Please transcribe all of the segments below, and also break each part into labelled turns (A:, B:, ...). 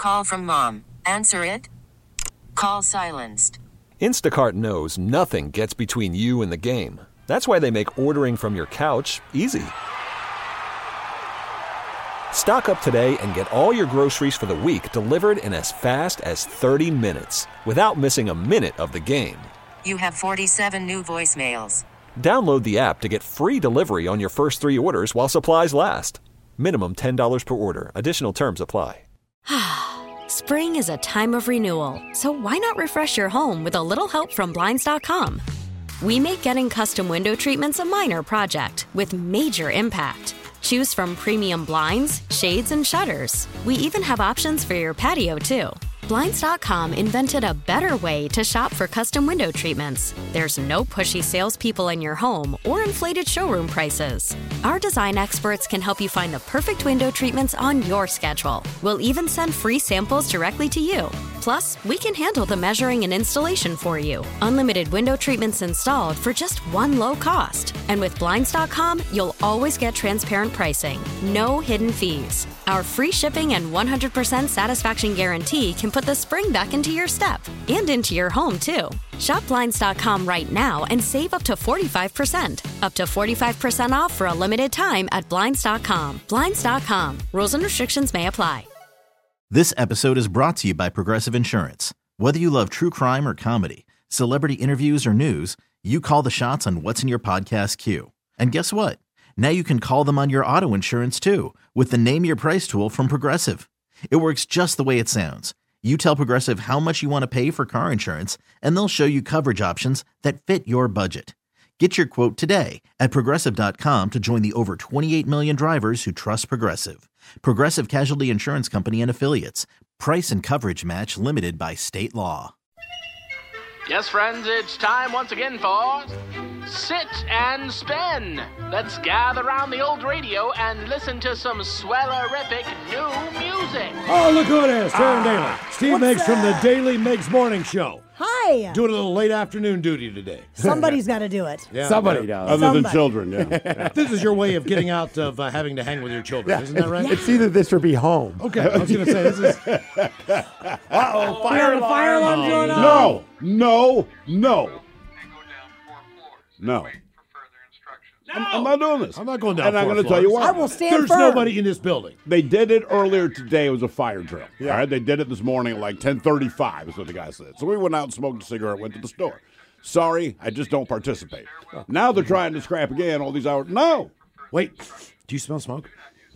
A: Call from mom. Answer it. Call silenced.
B: Instacart knows nothing gets between you and the game. That's why they make ordering from your couch easy. Stock up today and get all your groceries for the week delivered in as fast as 30 minutes without missing a minute of the game.
A: You have 47 new voicemails.
B: Download the app to get free delivery on your first 3 orders while supplies last. Minimum $10 per order. Additional terms apply.
C: Spring is a time of renewal, so why not refresh your home with a little help from Blinds.com? We make getting custom window treatments a minor project with major impact. Choose from premium blinds, shades, and shutters. We even have options for your patio, too. Blinds.com invented a better way to shop for custom window treatments. There's no pushy salespeople in your home or inflated showroom prices. Our design experts can help you find the perfect window treatments on your schedule. We'll even send free samples directly to you. Plus, we can handle the measuring and installation for you. Unlimited window treatments installed for just one low cost. And with Blinds.com, you'll always get transparent pricing. No hidden fees. Our free shipping and 100% satisfaction guarantee can put the spring back into your step and into your home, too. Shop Blinds.com right now and save up to 45%. Up to 45% off for a limited time at Blinds.com. Blinds.com. Rules and restrictions may apply.
D: This episode is brought to you by Progressive Insurance. Whether you love true crime or comedy, celebrity interviews or news, you call the shots on what's in your podcast queue. And guess what? Now you can call them on your auto insurance, too, with the Name Your Price tool from Progressive. It works just the way it sounds. You tell Progressive how much you want to pay for car insurance, and they'll show you coverage options that fit your budget. Get your quote today at Progressive.com to join the over 28 million drivers who trust Progressive. Progressive Casualty Insurance Company and Affiliates. Price and coverage match limited by state law.
E: Yes, friends, it's time once again for Sit and Spin. Let's gather around the old radio and listen to some swellerific new music.
F: Oh, look who it is, Taryn Daly. Steve Miggs from the Daily Miggs Morning Show.
G: Hi.
F: Doing a little late afternoon duty today.
G: Somebody's got to do it.
F: Yeah,
H: Somebody does.
F: Other than children, yeah. This is your way of getting out of having to hang with your children, isn't that right?
H: It's either this or be home.
F: Okay, I was going to say, this is...
H: Uh-oh, fire alarm.
G: Fire alarm going on.
I: No.
F: No.
I: I'm not doing this.
F: I'm not going down.
I: And I'm going to tell you why.
G: I will stand
F: There's
G: firm.
F: nobody in this building.
I: They did it earlier today. It was a fire drill. Yeah. All right. They did it this morning at like 10:35 is what the guy said. So we went out and smoked a cigarette, went to the store. Sorry, I just don't participate. Now they're trying to scrap again all these hours. No.
F: Wait, do you smell smoke?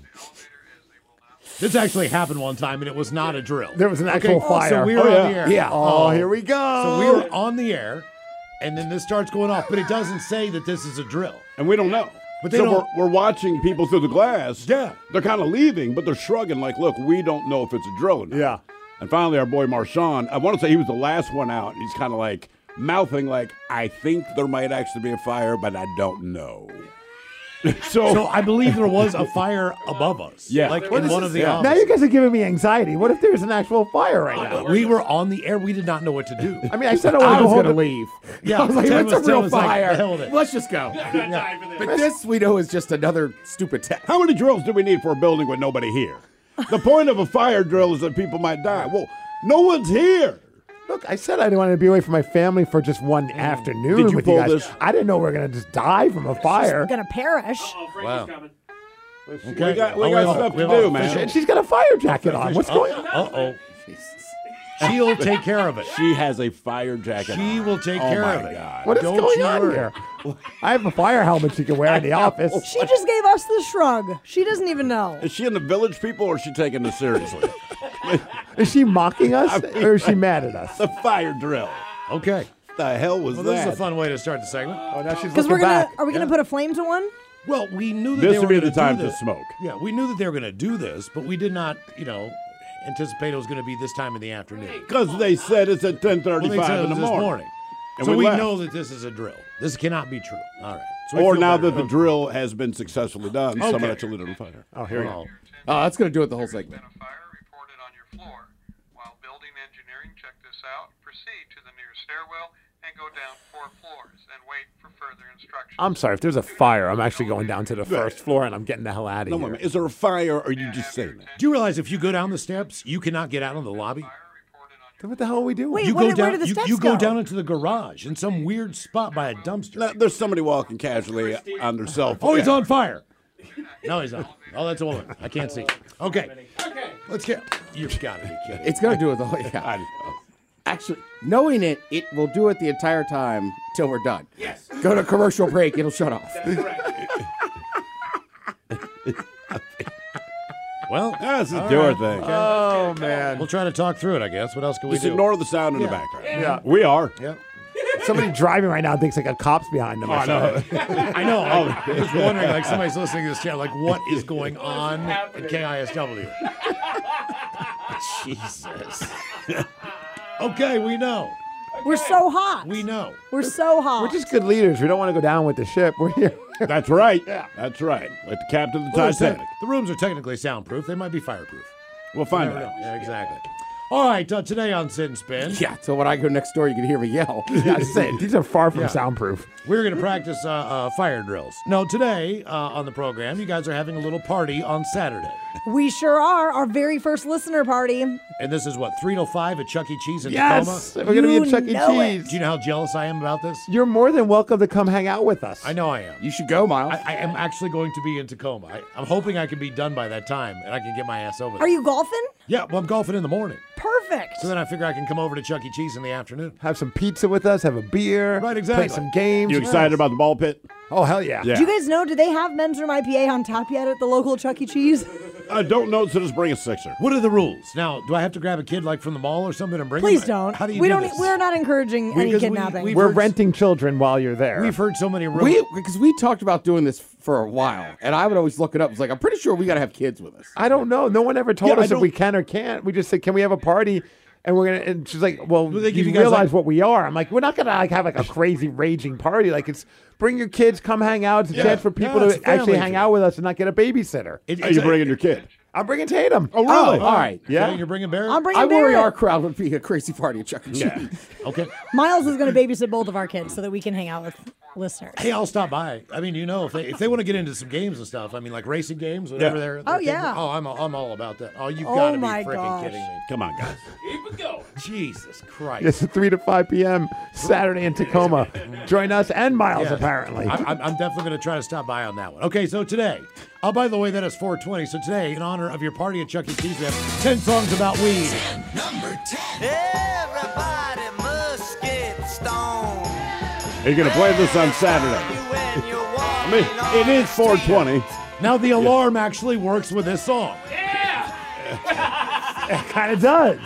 F: This actually happened one time, and it was not a drill.
H: There was an actual fire.
F: So we were on the air.
H: Yeah. Oh, here we go.
F: So we were on the air, and then this starts going off, but it doesn't say that this is a drill.
I: And we don't know.
F: But they
I: so
F: don't.
I: we're watching people through the glass.
F: Yeah.
I: They're kind of leaving, but they're shrugging like, look, we don't know if it's a drill or not.
H: Yeah.
I: And finally, our boy Marshawn, I want to say he was the last one out, and he's kind of like mouthing like, I think there might actually be a fire, but I don't know.
F: So I believe there was a fire above us.
I: Yeah.
F: Like in one of the
H: Now
F: offices.
H: you guys are giving me anxiety. What if there's an actual fire right now?
F: We were on the air. We did not know what to do.
H: I mean, I said I was going to leave.
F: Yeah,
H: I was like,
F: Tim
H: it's a
F: was- Tim
H: real
F: was like,
H: fire.
F: the hell with it.
J: Let's just go. But this we know is just another stupid test.
I: How many drills do we need for a building with nobody here? The point of a fire drill is that people might die. Well, no one's here.
H: Look, I said I didn't want to be away from my family for just one afternoon
I: Did you
H: with
I: pull
H: you guys.
I: this?
H: I didn't know we were going to just die from a fire.
G: Going to perish.
F: Wow.
I: We got stuff to do, man.
H: She's got a fire jacket on. What's going on?
F: Uh-oh. She'll take care of it.
I: She has a fire jacket.
F: She will take care of it.
I: God.
H: What is
F: Don't
H: going
F: you
H: on
F: worry.
H: here? I have a fire helmet she can wear in the office.
G: She just gave us the shrug. She doesn't even know.
I: Is she in the Village People, or is she taking this seriously?
H: Is she mocking us, or is she mad at us?
I: The fire drill.
F: Okay.
I: The hell was
F: Well,
I: that?
F: this is a fun way to start the segment.
H: Oh, now she's
G: Because
H: looking back.
G: are we gonna put a flame to one?
F: Well, we knew that
I: This
F: they were
I: would be
F: gonna
I: the time
F: do
I: to
F: this.
I: smoke.
F: Yeah, we knew that they were going to do this, but we did not, anticipate it was going to be this time in the afternoon.
I: Because they said it's at 10:35
F: Well, they said it
I: in the
F: was this
I: morning. And
F: so we
I: left.
F: know that this is a drill. This cannot be true. All right. So we
I: Or
F: feel
I: now
F: better.
I: that the drill has been successfully done,
F: Okay.
I: someone actually lit on fire.
H: Oh, here we go.
J: Oh, that's going to do it the whole segment.
K: A fire reported on your floor. While building engineering check this out, proceed to the nearest stairwell and go down 4 floors and wait for further instructions.
H: I'm sorry. If there's a fire, I'm actually going down to the first floor and I'm getting the hell out of
I: No,
H: here.
I: wait a minute. Is there a fire or are you just saying that?
F: Do you realize if you go down the steps, you cannot get out of the lobby?
H: Then what the hell are we doing?
G: Wait,
F: You
G: where
F: go down.
G: do the steps
F: You go
G: go?
F: down into the garage in some weird spot by a dumpster.
I: No, there's somebody walking casually on their cell phone.
F: Oh, he's on fire. No, he's not. Oh, that's a woman. I can't see. Okay. Let's get. You've got to be kidding.
J: It's going to do it the whole yeah. Actually, knowing it will do it the entire time till we're done. Yes. Go to commercial break, it'll shut off.
F: Well,
I: Let's just
F: all
I: do our
F: right.
I: thing.
H: Oh, man.
F: We'll try to talk through it, I guess. What else can we
I: Just
F: do?
I: ignore the sound in the
F: Yeah.
I: background.
H: Yeah.
I: We are.
F: Yep.
H: Somebody driving right now thinks like a cop's behind them.
I: Oh, I know.
F: I know. I was wondering, like, somebody's listening to this channel, like, what is going on at KISW? Jesus. Okay, we know.
G: We're so hot.
F: We know.
G: We're so hot.
H: We're just good leaders. We don't want to go down with the ship. We're here.
I: That's right. Yeah. That's right. Like the captain of the
F: Well,
I: Titanic.
F: the rooms are technically soundproof. They might be fireproof.
I: We'll find
F: Never
I: out.
F: know. Yeah, exactly. All right, today on Sit and Spin.
J: Yeah, so when I go next door, you can hear me yell.
H: Yeah, I said, these are far from
F: Yeah.
H: soundproof.
F: We're going to practice fire drills. No, today on the program, you guys are having a little party on Saturday.
G: We sure are. Our very first listener party.
F: And this is what, 3 till 5 at Chuck E. Cheese in
H: Yes,
F: Tacoma?
H: we're going to be
G: You
H: at Chuck E.
G: know it.
H: Cheese.
F: Do you know how jealous I am about this?
H: You're more than welcome to come hang out with us.
F: I know I am.
J: You should go, Miles.
F: I am actually going to be in Tacoma. I'm hoping I can be done by that time and I can get my ass over there.
G: Are you golfing?
F: Yeah, well, I'm golfing in the morning.
G: Perfect.
F: So then I figure I can come over to Chuck E. Cheese in the afternoon.
H: Have some pizza with us, have a beer.
F: Right, exactly.
H: Play some games.
I: You excited about the ball pit?
H: Oh, hell yeah.
I: Yeah.
G: Do you guys know, do they have men's room IPA on tap yet at the local Chuck E. Cheese?
I: I don't know, so just bring a sixer.
F: What are the rules? Now, do I have to grab a kid like from the mall or something and bring
G: Please
F: him?
G: don't.
F: How do you
G: we
F: do
G: don't.
F: this?
G: We're not encouraging any
F: Because
G: kidnapping.
F: we've
H: We're
F: heard-
H: renting children while you're there.
F: We've heard so many rumors.
J: Because we talked about doing this for a while, and I would always look it up. It's like, I'm pretty sure we got to have kids with us.
H: I don't know. No one ever told
I: Yeah, I
H: us if
I: don't-
H: we can or can't. We just said, can we have a party? And we're gonna. And she's like, well,
F: Do they give
H: you
F: you guys,
H: realize
F: like-
H: what we are. I'm like, we're not gonna like have like a crazy raging party. Like it's bring your kids, come hang out. It's a
F: Yeah.
H: chance for people
F: Yeah, it's
H: to
F: a family
H: actually hang
F: thing.
H: out with us and not get a babysitter.
I: Are you bringing your kid?
H: I'm bringing Tatum.
I: Oh, really?
J: All right.
H: Yeah.
F: You're bringing Barrett?
G: I'm bringing
J: I worry
G: Barrett.
J: our crowd would be a crazy party at Chuck E. Cheese.
I: Yeah.
F: Okay.
G: Miles is going to babysit both of our kids so that we can hang out with listeners.
F: Hey, I'll stop by. I mean, you know, if they want to get into some games and stuff, I mean, like racing games, whatever
I: Yeah.
F: they're
G: Oh, yeah.
F: Oh, I'm all about that. Oh, you've
G: Oh,
F: got to be
G: my
F: freaking
G: gosh.
F: kidding me.
I: Come on, guys.
F: Jesus Christ.
H: It's 3 to 5 p.m. Saturday in Tacoma. Join us and Miles
F: Yeah.
H: apparently.
F: I'm definitely going to try to stop by on that one. Okay, so today, oh, by the way, that is 420. So today, in honor of your party at Chuck E. Cheese, we have 10 songs about weed.
L: Everybody must get stoned.
I: Are you going to play this on Saturday? I mean, it is 420.
F: Now, the alarm actually works with this song.
H: It kind of does.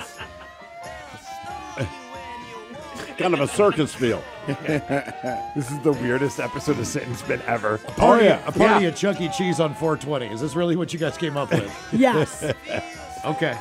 I: Kind of a circus feel.
H: This is the weirdest episode of Sit and Spin ever.
F: Party,
I: yeah.
F: A party at Chuck E. Cheese on 420. Is this really what you guys came up with?
G: Yes.
F: Okay.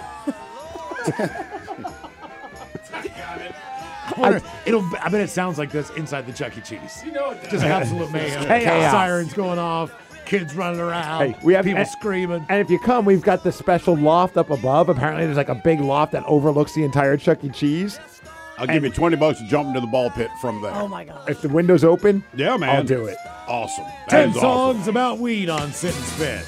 F: I bet it sounds like this inside the Chuck E. Cheese. You know it does. Just absolute mayhem.
H: Chaos.
F: Sirens going off, kids running around,
H: Hey, we have
F: people screaming.
H: And if you come, we've got the special loft up above. Apparently, there's like a big loft that overlooks the entire Chuck E. Cheese.
I: I'll give you $20 to jump into the ball pit from there.
G: Oh, my God.
H: If the window's open,
I: Yeah, man.
H: I'll do it.
I: Awesome. That
F: 10
I: is
F: songs
I: awesome.
F: about weed on Sit and Spin.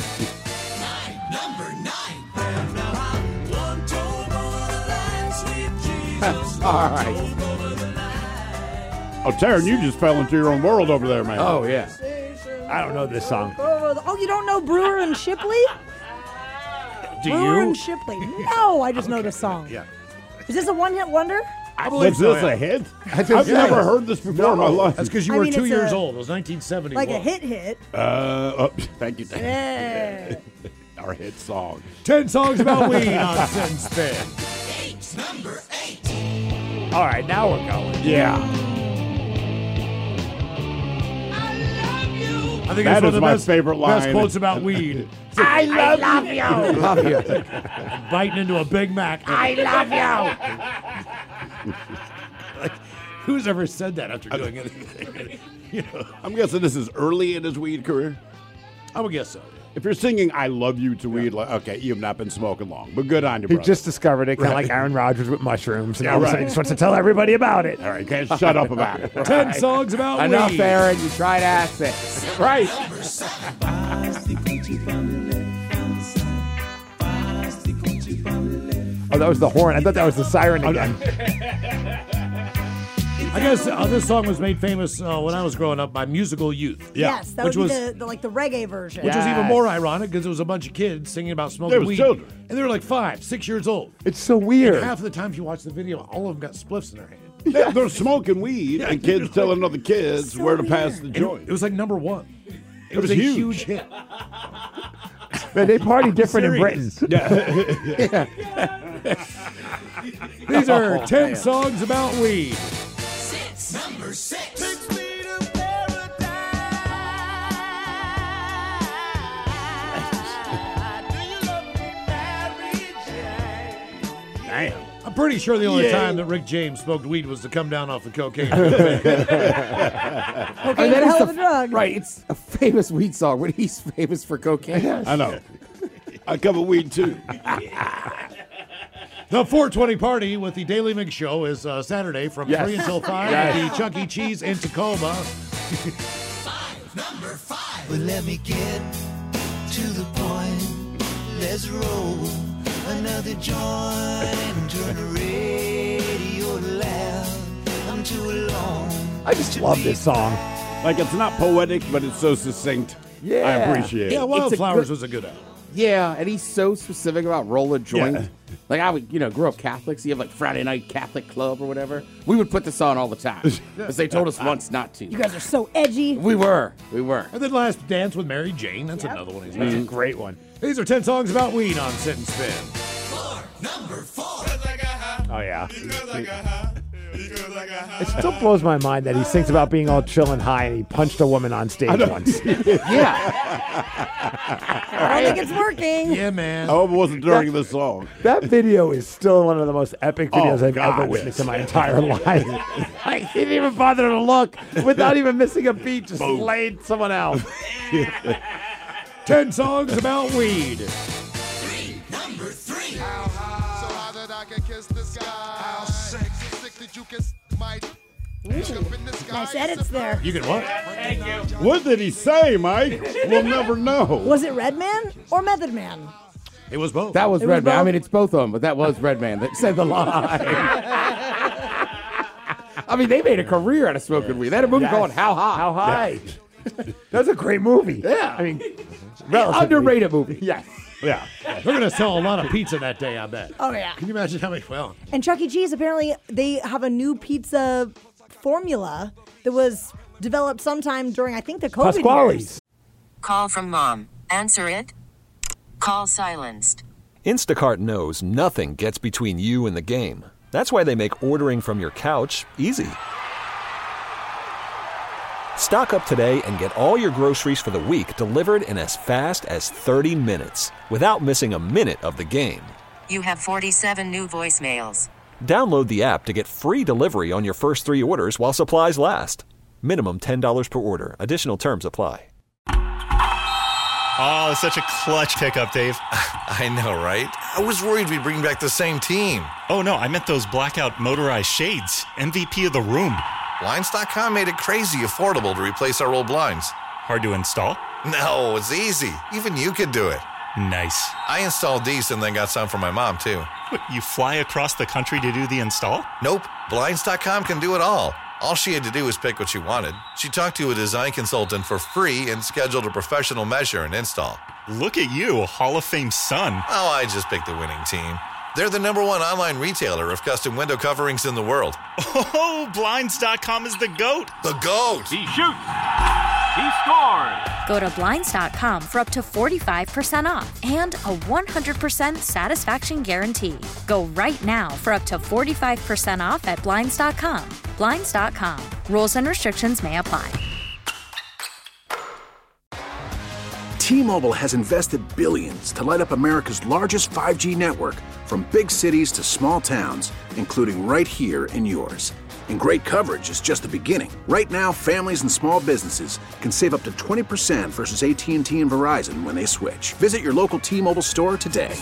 J: All right.
I: Oh, Taryn, you just fell into your own world over there, man.
J: Oh, yeah.
H: I don't know this song.
G: Oh, you don't know Brewer and Shipley?
F: Do
G: Brewer
F: you?
G: and Shipley. No, I just know the song.
F: Yeah.
G: Is this a one-hit wonder?
F: I believe
I: Was
F: so,
I: this
F: yeah.
I: a hit?
H: That's
I: I've
H: it.
I: never heard this before in my life.
F: That's because you
G: I
F: were
G: mean,
F: 2
G: it's
F: years
G: a-
F: old. It was 1971.
G: Like a hit.
I: Thank you, Taryn.
G: Yeah.
I: Our hit song.
F: 10 songs about weed on Sit and Spin.
H: All right, now we're going.
I: Yeah.
F: I think
I: That
F: that's one
I: is
F: of the
I: my
F: best,
I: favorite
F: best
I: line.
F: quotes about weed.
H: I love you.
J: Love you.
F: Biting into a Big Mac.
H: I love you.
F: Like, who's ever said that after doing anything? You know,
I: I'm guessing this is early in his weed career.
F: I would guess so.
I: If you're singing "I love you" to weed, like, okay, you've not been smoking long, but good on you,
H: He
I: brother.
H: just discovered it, kind of
I: Right.
H: like Aaron Rodgers with mushrooms, and
I: Yeah,
H: all of a
I: right.
H: sudden he just wants to tell everybody about it.
I: All right, can't shut up about it.
F: 10 songs about
J: Enough,
F: weed.
J: Aaron. You tried acid.
H: Right. Oh, that was the horn. I thought that was the siren again.
F: I guess this song was made famous when I was growing up by Musical Youth.
G: Yes, that
F: which
G: would be
F: was
G: the like the reggae version.
F: which was even more ironic because it was a bunch of kids singing about smoking
I: They was
F: weed,
I: children.
F: and they were like 5, 6 years old.
H: It's so weird.
F: And half of the time, if you watch the video, all of them got spliffs in their hand.
I: They're smoking weed, and kids telling other kids where to pass the
F: And
I: joint.
F: it was like number 1. It was
I: was
F: a
I: huge.
F: huge hit.
H: Man, they party different in Britain.
F: These are 10 songs about weed.
L: Number 6.
I: Damn.
F: I'm pretty sure the only
I: Yeah.
F: time that Rick James smoked weed was to come down off the cocaine.
G: Cocaine's
J: that
G: a
J: is
G: hell
J: the-
G: of a drug.
J: Right, it's a famous weed song, but he's famous for cocaine.
I: I know. I cover weed too.
F: The 420 party with the Daily Mix Show is Saturday from 3 until 5 at the Chuck E. Cheese in Tacoma.
L: Number 5. Well, let me get to the point. Let's roll another joint and turn the radio loud. I'm too alone.
H: I just love this song.
I: Like, it's not poetic, but it's so succinct.
H: Yeah.
I: I appreciate
F: Yeah,
I: it.
F: Wildflowers was a good album.
J: Yeah, and he's so specific about roll a joint.
I: Yeah.
J: Like I would, grew up Catholic, so you have like Friday night Catholic club or whatever. We would put this on all the time because they told us once not to.
G: You guys are so edgy.
J: We were.
F: And then Last Dance with Mary Jane. That's another one he's
H: That's
F: made.
H: a great one.
F: These are 10 songs about weed on Sit and Spin.
L: Number 4.
H: Oh, yeah. It still blows my mind that he sings about being all chill and high, and he punched a woman on stage once.
J: Yeah.
G: I don't think it's working.
F: Yeah, man.
I: I hope it wasn't during this song.
H: That video is still one of the most epic videos I've
I: God,
H: ever witnessed in my
I: yes.
H: entire life. Like, he didn't even bother to look without even missing a beat, just slayed someone else.
F: 10 songs about weed.
L: Number 3.
M: How high? So high that I can kiss the sky. How sick? So sick that you can might.
G: Nice edits there.
F: You can what?
I: What did he say, Mike? We'll never know.
G: Was it Redman or Method Man?
F: It was both.
J: That was
G: It was
J: Redman. I
G: both?
J: mean, it's both of them, but that was Redman that said the line. I mean, they made a career out of smoking weed. They had a movie
H: Yes.
J: called How High.
H: How high? That's a great movie.
J: Yeah.
H: I mean, relatively.
J: Underrated movie.
H: Yes.
F: Yeah. They're going to sell a lot of pizza that day, I bet.
G: Oh, yeah.
F: Can you imagine how many? Well,
G: And Chuck E. Cheese, apparently, they have a new pizza formula that was developed sometime during, I think, the COVID years.
H: Pasquale's.
A: Call from mom. Answer it. Call silenced.
B: Instacart knows nothing gets between you and the game. That's why they make ordering from your couch easy. Stock up today and get all your groceries for the week delivered in as fast as 30 minutes without missing a minute of the game.
A: You have 47 new voicemails.
B: Download the app to get free delivery on your first 3 orders while supplies last. Minimum $10 per order. Additional terms apply.
N: Oh, it's such a clutch pickup, Dave.
O: I know, right? I was worried we'd bring back the same team.
N: Oh, no, I meant those blackout motorized shades. MVP of the room.
O: Blinds.com made it crazy affordable to replace our old blinds.
N: Hard to install?
O: No, it's easy. Even you could do it.
N: Nice.
O: I installed these and then got some for my mom, too.
N: What, you fly across the country to do the install?
O: Nope. Blinds.com can do it all. All she had to do was pick what she wanted. She talked to a design consultant for free and scheduled a professional measure and install.
N: Look at you, Hall of Fame son.
O: Oh, I just picked the winning team. They're the #1 online retailer of custom window coverings in the world.
N: Oh, Blinds.com is the GOAT.
O: The GOAT!
E: He shoots. He scored.
C: Go to Blinds.com for up to 45% off and a 100% satisfaction guarantee. Go right now for up to 45% off at Blinds.com. Blinds.com. Rules and restrictions may apply.
P: T-Mobile has invested billions to light up America's largest 5G network, from big cities to small towns, including right here in yours. And great coverage is just the beginning. Right now, families and small businesses can save up to 20% versus AT&T and Verizon when they switch. Visit your local T-Mobile store today.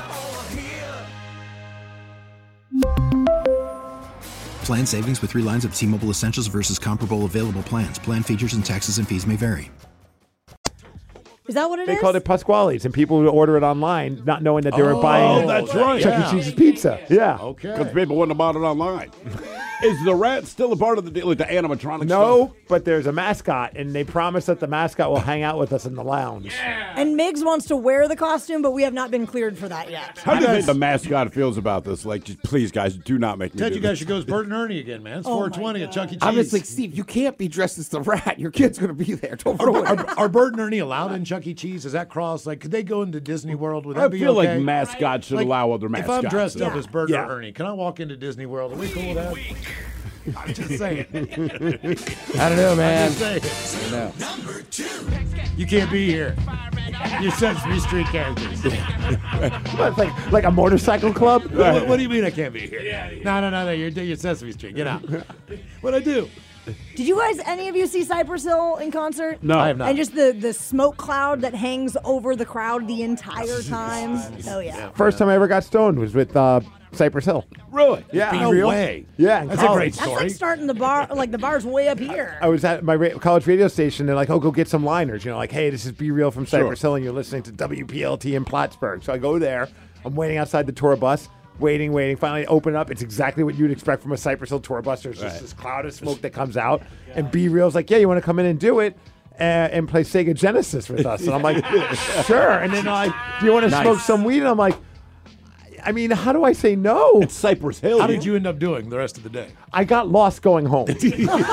Q: Plan savings with 3 lines of T-Mobile Essentials versus comparable available plans. Plan features and taxes and fees may vary.
G: Is that what it is?
H: They called it Pasquale's, and people would order it online, not knowing that they were buying
I: that's right.
H: Chuck E. Cheese's pizza. Yeah.
I: Okay. Because people wouldn't have bought it online. Is the rat still a part of the deal, like the animatronic
H: No,
I: stuff?
H: but there's a mascot, and they promise that the mascot will hang out with us in the lounge.
G: And Miggs wants to wear the costume, but we have not been cleared for that yet.
I: How do you think the mascot feels about this? Like, just, please, guys, do not make me
F: Ted,
I: do
F: you guys
I: this.
F: should go as Bert and Ernie again, man. It's 420 at Chuck E. Cheese.
J: I'm just like, Steve, you can't be dressed as the rat. Your kid's going to be there. Don't ruin it.
F: Are Bert and Ernie allowed in Chuck E. Cheese? Is that cross? Like, could they go into Disney World? Would that
I: I
F: be
I: feel
F: okay?
I: like mascots should allow other mascots.
F: If I'm dressed up as Bert
H: Yeah.
F: or Ernie, can I walk into Disney World? Are we cool with that? I'm just saying.
J: I don't know, man.
F: I'm just saying. You can't be here. You're Sesame Street characters.
H: What, like a motorcycle club?
F: What do you mean I can't be here? No. You're Sesame Street. Get out. What'd I do?
G: Did you guys, any of you see Cypress Hill in concert?
F: No, I have not.
G: And just the smoke cloud that hangs over the crowd the entire time? Oh, yeah.
H: First time I ever got stoned was with Cypress Hill.
I: Really?
H: Yeah.
F: No way.
H: Yeah, in
F: That's a
H: college.
F: great
G: That's
F: story.
G: like starting the bar, like the bar's way up here.
H: I was at my college radio station. They're like, "Oh, go get some liners." You know, like, "Hey, this is Be Real from Cypress Hill, and you're listening to WPLT in Plattsburgh." So I go there. I'm waiting outside the tour bus, waiting. Finally, open up. It's exactly what you'd expect from a Cypress Hill tour bus. There's just this cloud of smoke that comes out, and Be Real's like, "Yeah, you want to come in and do it?" And play Sega Genesis with us. And I'm like, "Sure." And then they're like, "Do you want to smoke some weed?" And I'm like, I mean, how do I say no?
I: It's Cypress Hill.
F: How did you end up doing the rest of the day?
H: I got lost going home. Yep.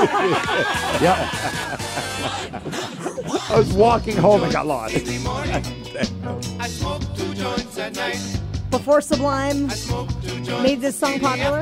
H: I was walking home and got lost.
G: Before Sublime made this song popular?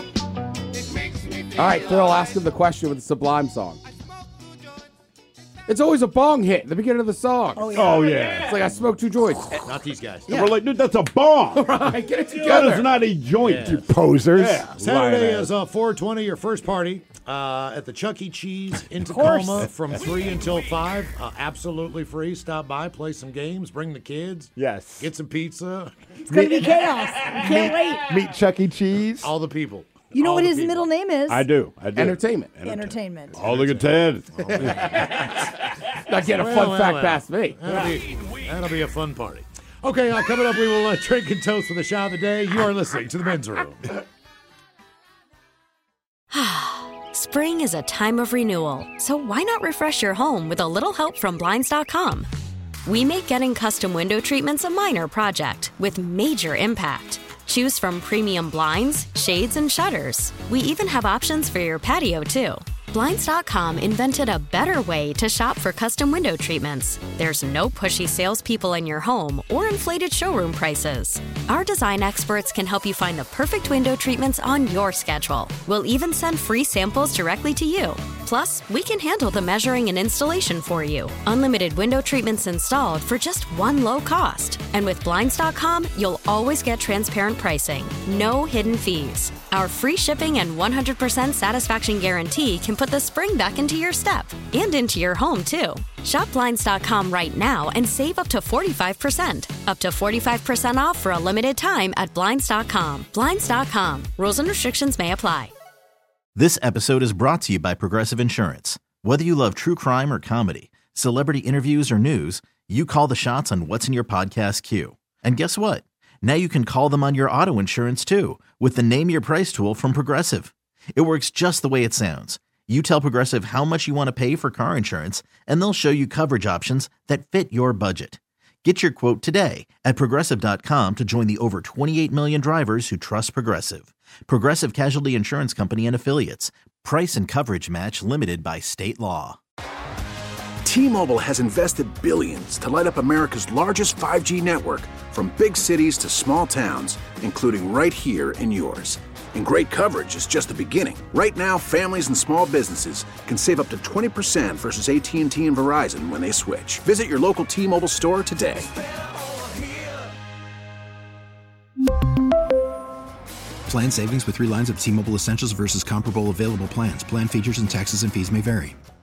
J: All right, Phil, ask him the question with the Sublime song. It's always a bong hit at the beginning of the song.
G: Oh, yeah.
I: Oh, yeah.
J: It's like I smoked 2 joints.
F: Not these guys.
I: And we're like, dude, that's a bomb.
J: Right, get it together.
I: That is not a joint.
F: Yeah.
I: You
H: Posers.
I: Yeah.
F: Saturday
I: Lying
F: is 420, your first party at the Chuck E. Cheese in
G: course.
F: Tacoma from 3 until 5. Absolutely free. Stop by, play some games, bring the kids.
H: Yes.
F: Get some pizza.
G: It's going to be chaos. Can't wait.
H: Meet Chuck E. Cheese.
F: All the people.
G: You know
F: All
G: what
F: the
G: his
F: people.
G: middle name is?
I: I do.
J: Entertainment.
G: Entertainment.
I: Oh, look at Ted.
J: Not getting a fun fact past me.
F: That'll be a fun party. Okay, coming up, we will drink and toast for the shot of the day. You are listening to The Men's Room.
C: Spring is a time of renewal, so why not refresh your home with a little help from Blinds.com? We make getting custom window treatments a minor project with major impact. Choose from premium blinds, shades, and shutters. We even have options for your patio, too. Blinds.com invented a better way to shop for custom window treatments. There's no pushy salespeople in your home or inflated showroom prices. Our design experts can help you find the perfect window treatments on your schedule. We'll even send free samples directly to you. Plus, we can handle the measuring and installation for you. Unlimited window treatments installed for just one low cost. And with Blinds.com, you'll always get transparent pricing. No hidden fees. Our free shipping and 100% satisfaction guarantee can put the spring back into your step and into your home, too. Shop Blinds.com right now and save up to 45%. Up to 45% off for a limited time at Blinds.com. Blinds.com. Rules and restrictions may apply.
D: This episode is brought to you by Progressive Insurance. Whether you love true crime or comedy, celebrity interviews or news, you call the shots on what's in your podcast queue. And guess what? Now you can call them on your auto insurance too with the Name Your Price tool from Progressive. It works just the way it sounds. You tell Progressive how much you want to pay for car insurance, and they'll show you coverage options that fit your budget. Get your quote today at Progressive.com to join the over 28 million drivers who trust Progressive. Progressive Casualty Insurance Company and Affiliates. Price and coverage match limited by state law.
P: T-Mobile has invested billions to light up America's largest 5G network, from big cities to small towns, including right here in yours. And great coverage is just the beginning. Right now, families and small businesses can save up to 20% versus AT&T and Verizon when they switch. Visit your local T-Mobile store today.
Q: Plan savings with 3 lines of T-Mobile Essentials versus comparable available plans. Plan features and taxes and fees may vary.